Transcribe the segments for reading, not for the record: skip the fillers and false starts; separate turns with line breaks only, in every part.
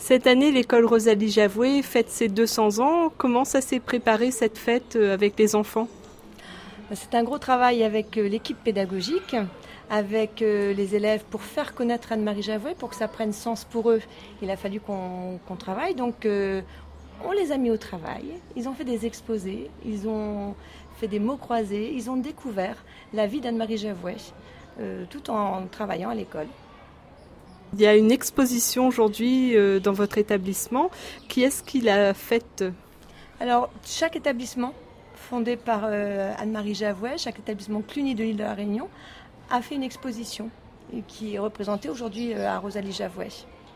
Cette année, l'école Rosalie Javoué fête ses 200 ans. Comment ça s'est préparé cette fête avec les enfants ?
C'est un gros travail avec l'équipe pédagogique, avec les élèves pour faire connaître Anne-Marie Javoué, pour que ça prenne sens pour eux. Il a fallu qu'on travaille, donc on les a mis au travail. Ils ont fait des exposés, ils ont fait des mots croisés, ils ont découvert la vie d'Anne-Marie Javoué, tout en travaillant à l'école.
Il y a une exposition aujourd'hui dans votre établissement. Qui est-ce qui l'a faite ?
Alors, chaque établissement, fondé par Anne-Marie Javoué, chaque établissement CLUNY de l'île de la Réunion, a fait une exposition qui est représentée aujourd'hui à Rosalie Javoué.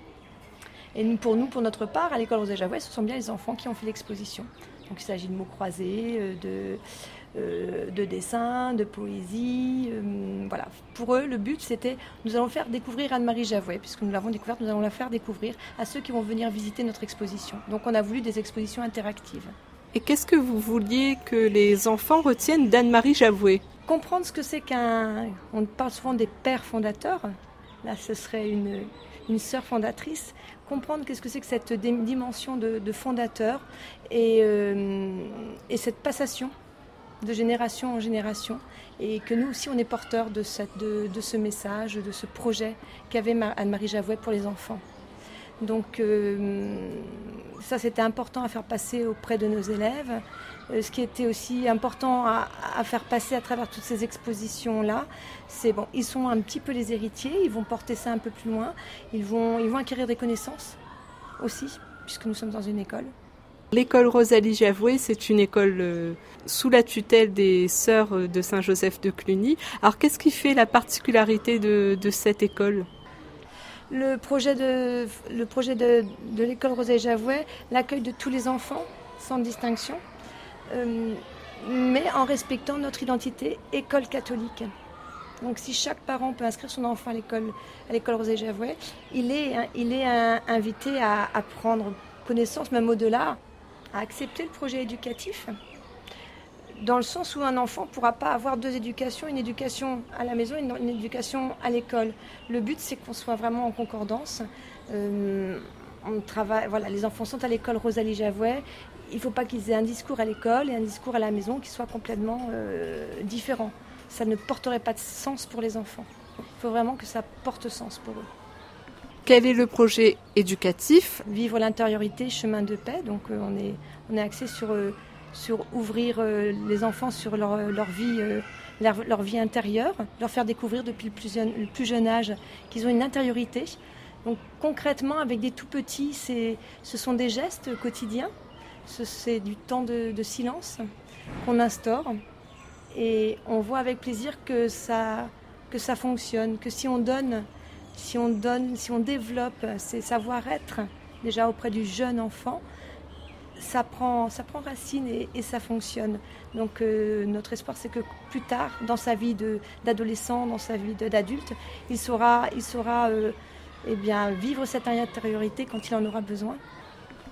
Et pour notre part, à l'école Rosalie Javoué, ce sont bien les enfants qui ont fait l'exposition. Donc il s'agit de mots croisés, de dessins, de poésie. Voilà. Pour eux, le but, c'était, nous allons faire découvrir Anne-Marie Javoué, puisque nous l'avons découverte, nous allons la faire découvrir à ceux qui vont venir visiter notre exposition. Donc on a voulu des expositions interactives.
Et qu'est-ce que vous vouliez que les enfants retiennent d'Anne-Marie Javoué ?
Comprendre ce que c'est on parle souvent des pères fondateurs. Là, ce serait une sœur fondatrice. Comprendre qu'est-ce que c'est que cette dimension de fondateur et cette passation de génération en génération. Et que nous aussi, on est porteurs de ce message, de ce projet qu'avait Anne-Marie Javoué pour les enfants. Donc ça, c'était important à faire passer auprès de nos élèves. Ce qui était aussi important à faire passer à travers toutes ces expositions-là, c'est bon, ils sont un petit peu les héritiers, ils vont porter ça un peu plus loin, ils vont acquérir des connaissances aussi, puisque nous sommes dans une école.
L'école Rosalie Javoué, c'est une école sous la tutelle des Sœurs de Saint-Joseph de Cluny. Alors qu'est-ce qui fait la particularité de cette école ?
Le projet de l'école Rosalie Javoué, l'accueil de tous les enfants, sans distinction, mais en respectant notre identité école catholique. Donc si chaque parent peut inscrire son enfant à l'école Rosalie Javoué, il est invité à prendre connaissance, même au-delà, à accepter le projet éducatif, dans le sens où un enfant ne pourra pas avoir deux éducations, une éducation à la maison et une éducation à l'école. Le but, c'est qu'on soit vraiment en concordance. On travaille, voilà, les enfants sont à l'école Rosalie Javoué. Il ne faut pas qu'ils aient un discours à l'école et un discours à la maison qui soient complètement différents. Ça ne porterait pas de sens pour les enfants. Il faut vraiment que ça porte sens pour eux.
Quel est le projet éducatif ?
Vivre l'intériorité, chemin de paix. Donc on est axé sur ouvrir les enfants sur leur vie intérieure, leur faire découvrir depuis le plus jeune âge qu'ils ont une intériorité. Donc concrètement, avec des tout petits, ce sont des gestes quotidiens, c'est du temps de silence qu'on instaure et on voit avec plaisir que ça fonctionne, que si on développe ces savoir-être déjà auprès du jeune enfant, ça prend racine et ça fonctionne. Donc notre espoir, c'est que plus tard, dans sa vie d'adolescent, dans sa vie d'adulte, il saura vivre cette intériorité quand il en aura besoin.